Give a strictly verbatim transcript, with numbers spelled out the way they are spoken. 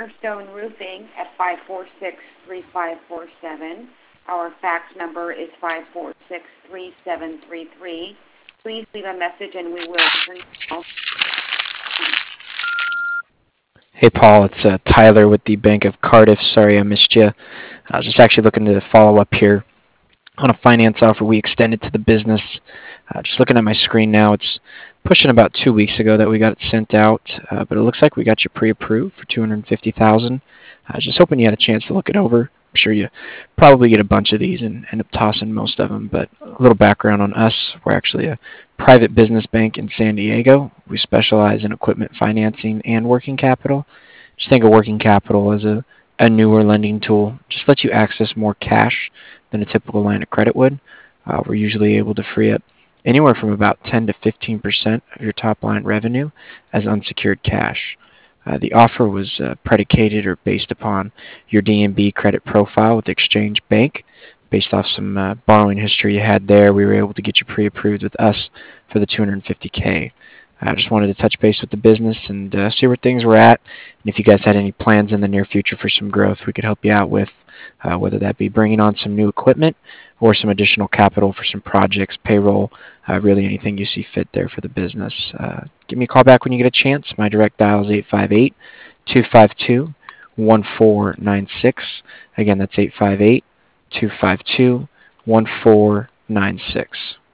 Cornerstone Roofing at five four six, three five four seven. Our fax number is five four six, three seven three three. Please leave a message and we will return your call. Hey, Paul, it's uh, Tyler with the Bank of Cardiff. Sorry I missed you. I was just actually looking to follow up here on a finance offer we extended to the business. Uh, just looking at my screen now, it's pushing about two weeks ago that we got it sent out, uh, but it looks like we got you pre-approved for two hundred fifty thousand dollars. I was just hoping you had a chance to look it over. I'm sure you probably get a bunch of these and end up tossing most of them, but a little background on us. We're actually a private business bank in San Diego. We specialize in equipment financing and working capital. Just think of working capital as a, a newer lending tool. Just lets you access more cash than a typical line of credit would. Uh, we're usually able to free up anywhere from about ten to fifteen percent of your top line revenue as unsecured cash. Uh, the offer was uh, predicated or based upon your D N B credit profile with Exchange Bank. Based off some uh, borrowing history you had there, we were able to get you pre-approved with us for the two hundred fifty K. I just wanted to touch base with the business and uh, see where things were at, and if you guys had any plans in the near future for some growth we could help you out with, uh, whether that be bringing on some new equipment or some additional capital for some projects, payroll, uh, really anything you see fit there for the business. Uh, give me a call back when you get a chance. My direct dial is eight five eight, two five two, one four nine six. Again, that's eight five eight, two five two, one four nine six.